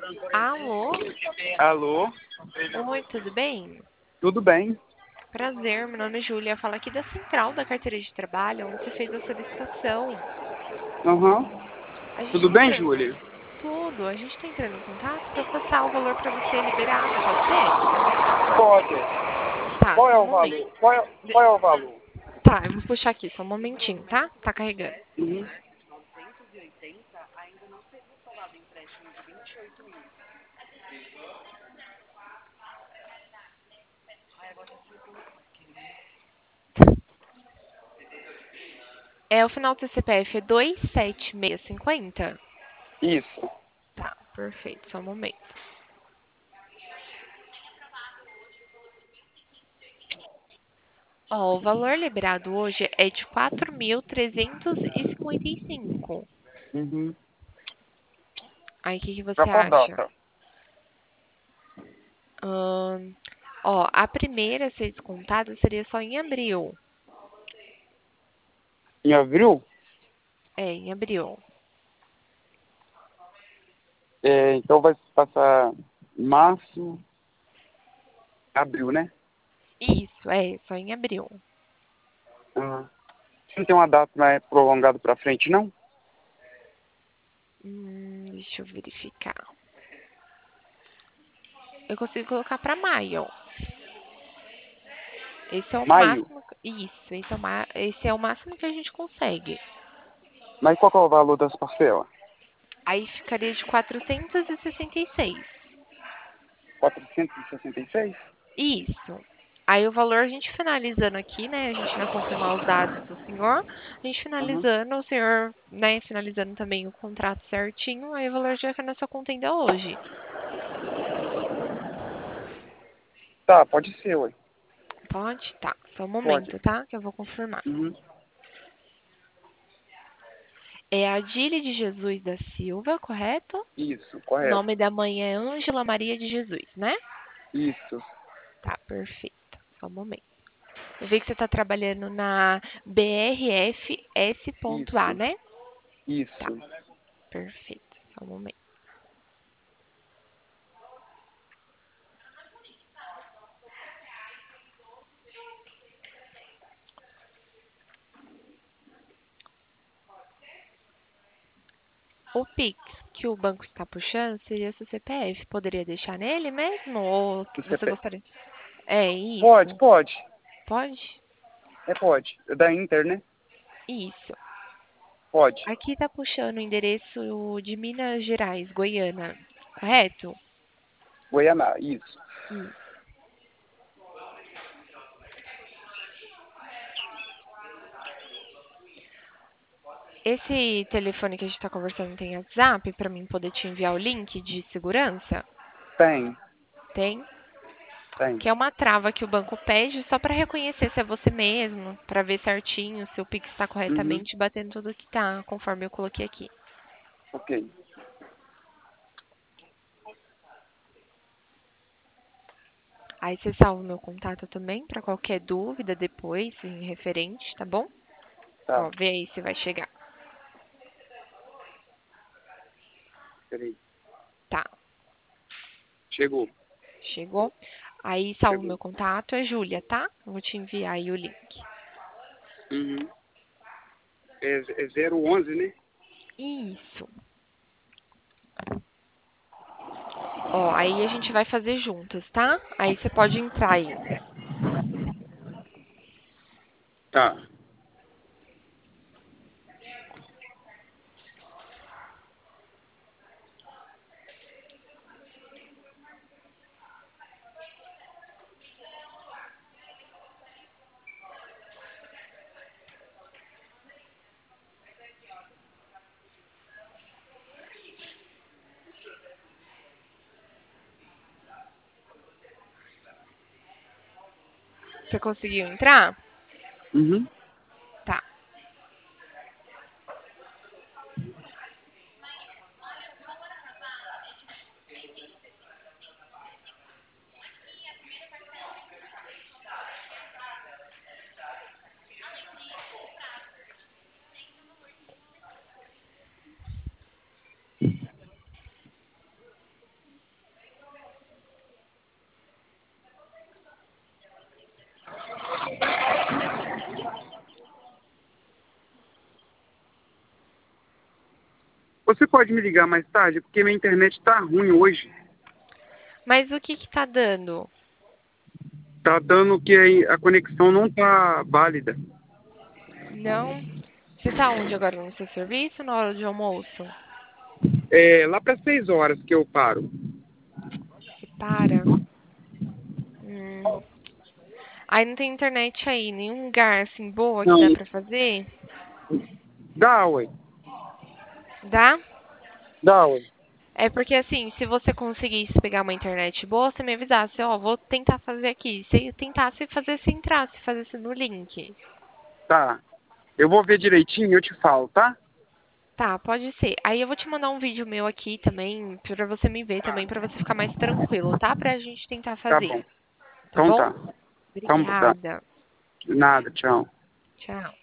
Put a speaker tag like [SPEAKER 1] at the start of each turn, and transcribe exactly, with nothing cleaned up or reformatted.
[SPEAKER 1] Alô?
[SPEAKER 2] Alô?
[SPEAKER 1] Oi, tudo bem?
[SPEAKER 2] Tudo bem?
[SPEAKER 1] Prazer, meu nome é Júlia. Fala aqui da Central da Carteira de Trabalho, onde você fez a solicitação.
[SPEAKER 2] Aham.
[SPEAKER 1] A gente
[SPEAKER 2] Tudo
[SPEAKER 1] está
[SPEAKER 2] bem,
[SPEAKER 1] entrando
[SPEAKER 2] Júlia?
[SPEAKER 1] tudo, a gente está entrando em contato para passar o valor para você liberado, pode ser?
[SPEAKER 2] Pode.
[SPEAKER 1] Tá,
[SPEAKER 2] Qual
[SPEAKER 1] só
[SPEAKER 2] é
[SPEAKER 1] um
[SPEAKER 2] o
[SPEAKER 1] momento.
[SPEAKER 2] valor? Qual é,
[SPEAKER 1] De-
[SPEAKER 2] qual é o valor?
[SPEAKER 1] Tá, eu vou puxar aqui, só um momentinho, tá? Tá carregando.
[SPEAKER 2] Uhum.
[SPEAKER 1] É, o final do seu C P F é dois sete seis cinco zero?
[SPEAKER 2] Isso.
[SPEAKER 1] Tá, perfeito, só um momento. Ó, o valor liberado hoje é de quatro mil trezentos e e cinquenta e cinco.
[SPEAKER 2] Uhum.
[SPEAKER 1] Aí, o que que
[SPEAKER 2] Pra
[SPEAKER 1] você
[SPEAKER 2] qual
[SPEAKER 1] acha?
[SPEAKER 2] data?
[SPEAKER 1] Ahn, ó, a primeira a ser descontada seria só em abril.
[SPEAKER 2] Em abril?
[SPEAKER 1] É, em abril.
[SPEAKER 2] É, então vai passar março, abril, né?
[SPEAKER 1] Isso, é, só em abril.
[SPEAKER 2] Aham. Você não tem uma data mais prolongada pra frente, não?
[SPEAKER 1] Hum, deixa eu verificar. Eu consigo colocar para maio. Esse é o
[SPEAKER 2] Maio?
[SPEAKER 1] máximo. Isso, esse é o, ma- esse é o máximo que a gente consegue.
[SPEAKER 2] Mas qual que é o valor das parcelas?
[SPEAKER 1] Aí ficaria de quatrocentos e sessenta e seis.
[SPEAKER 2] quatrocentos e sessenta e seis?
[SPEAKER 1] Isso. Aí o valor a gente finalizando aqui, né? A gente vai confirmar os dados do senhor. A gente
[SPEAKER 2] Aham.
[SPEAKER 1] finalizando, o senhor, né, finalizando também o contrato certinho, aí o valor já fica na sua conta ainda hoje.
[SPEAKER 2] Tá, pode ser, ué.
[SPEAKER 1] Pode? Tá. Só um
[SPEAKER 2] Pode.
[SPEAKER 1] momento, tá? Que eu vou confirmar.
[SPEAKER 2] Uhum.
[SPEAKER 1] É a Adília de Jesus da Silva, correto?
[SPEAKER 2] Isso,
[SPEAKER 1] O
[SPEAKER 2] correto.
[SPEAKER 1] nome da mãe é Ângela Maria de Jesus, né?
[SPEAKER 2] Isso.
[SPEAKER 1] Tá, perfeito. Só um momento. Eu vi que você está trabalhando na B R F S.A,
[SPEAKER 2] Isso.
[SPEAKER 1] né? Tá,
[SPEAKER 2] Isso.
[SPEAKER 1] perfeito. Só um momento. O Pix que o banco está puxando seria seu C P F. Poderia deixar nele mesmo? Ou
[SPEAKER 2] Do
[SPEAKER 1] você
[SPEAKER 2] C P...
[SPEAKER 1] gostaria? É
[SPEAKER 2] Pode,
[SPEAKER 1] isso.
[SPEAKER 2] pode.
[SPEAKER 1] Pode?
[SPEAKER 2] É, pode. É da Inter, né?
[SPEAKER 1] Isso.
[SPEAKER 2] Pode.
[SPEAKER 1] Aqui está puxando o endereço de Minas Gerais, Goiânia. Correto?
[SPEAKER 2] Goianá, isso.
[SPEAKER 1] Isso. Esse telefone que a gente está conversando tem WhatsApp para mim poder te enviar o link de segurança?
[SPEAKER 2] Tem,
[SPEAKER 1] Tem?
[SPEAKER 2] tem.
[SPEAKER 1] Que é uma trava que o banco pede só para reconhecer se é você mesmo, para ver certinho se o Pix está
[SPEAKER 2] Uhum.
[SPEAKER 1] corretamente batendo tudo que tá, conforme eu coloquei aqui.
[SPEAKER 2] Ok.
[SPEAKER 1] Aí você salva o meu contato também para qualquer dúvida depois, em referente, tá bom?
[SPEAKER 2] Tá.
[SPEAKER 1] Ó, vê aí se vai chegar.
[SPEAKER 2] Peraí.
[SPEAKER 1] Tá,
[SPEAKER 2] Chegou.
[SPEAKER 1] chegou. Aí salva o
[SPEAKER 2] Chegou.
[SPEAKER 1] meu contato, é Júlia, tá? Eu vou te enviar aí o link.
[SPEAKER 2] Uhum. É, é zero onze, né?
[SPEAKER 1] Isso. Ó, aí a gente vai fazer juntas, tá? Aí você pode entrar aí.
[SPEAKER 2] Tá.
[SPEAKER 1] Você conseguiu entrar?
[SPEAKER 2] Uhum.
[SPEAKER 1] Tá.
[SPEAKER 2] Você pode me ligar mais tarde? Porque minha internet tá ruim hoje.
[SPEAKER 1] Mas o que que tá dando?
[SPEAKER 2] Tá dando que aí a conexão não tá válida.
[SPEAKER 1] Não? Você tá onde agora? No seu serviço ou na hora de almoço?
[SPEAKER 2] É lá para seis horas que eu paro.
[SPEAKER 1] Você para? Hum. Aí não tem internet aí, nenhum lugar assim boa que
[SPEAKER 2] Não,
[SPEAKER 1] dá pra fazer?
[SPEAKER 2] dá, ué.
[SPEAKER 1] Dá?
[SPEAKER 2] Dá, ué.
[SPEAKER 1] É porque assim, se você conseguisse pegar uma internet boa, você me avisasse, ó, vou tentar fazer aqui. Se tentasse fazer se entrasse, fazesse no link.
[SPEAKER 2] Tá. Eu vou ver direitinho e eu te falo, tá?
[SPEAKER 1] Tá, pode ser. Aí eu vou te mandar um vídeo meu aqui também, pra você me ver também, pra você ficar mais tranquilo, tá? Pra gente tentar
[SPEAKER 2] Tá
[SPEAKER 1] fazer,
[SPEAKER 2] bom.
[SPEAKER 1] tá
[SPEAKER 2] Então
[SPEAKER 1] bom?
[SPEAKER 2] tá. Então tá.
[SPEAKER 1] Obrigada.
[SPEAKER 2] Nada, tchau.
[SPEAKER 1] Tchau.